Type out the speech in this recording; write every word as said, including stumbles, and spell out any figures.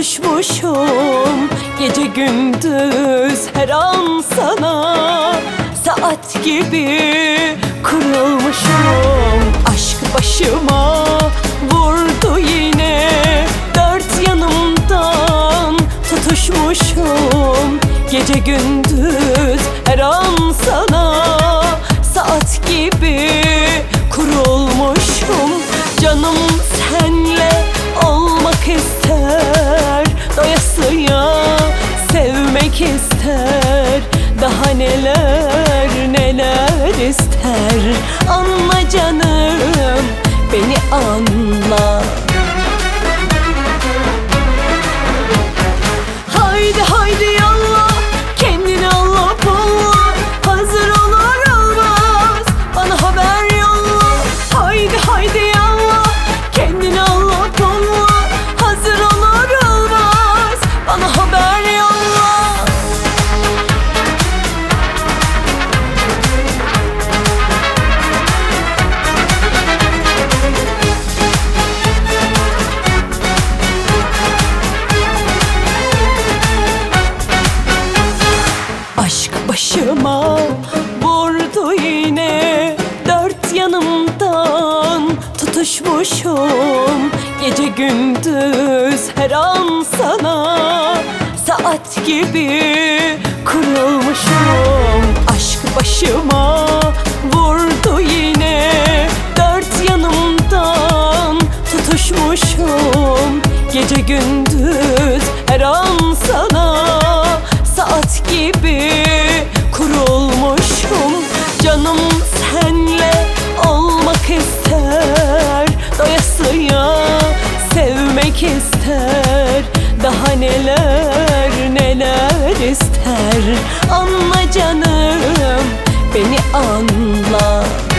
tutuşmuşum. Gece gündüz her an sana saat gibi kurulmuşum. Aşk başıma vurdu yine, dört yanımdan tutuşmuşum. Gece gündüz her an sana saat gibi kurulmuşum. Canım senle olmak ister, doyasıya sevmek ister. Daha neler neler ister. Anla canım, beni anla. Haydi haydi yallah, kendini Allah bulla. Hazır olur olmaz bana haber yolla. Haydi haydi yallah, kendini Allah bulla. Hazır olur olmaz bana haber yolla. Aşk başıma vurdu yine, dört yanımdan tutuşmuşum. Gece gündüz her an sana saat gibi kurulmuşum. Aşk başıma vurdu yine, dört yanımdan tutuşmuşum. Gece gündüz her an sana saat gibi kurulmuşum. Canım senle olmak ister, doyasıya sevmek ister. Daha neler neler ister. Anla canım, beni anla.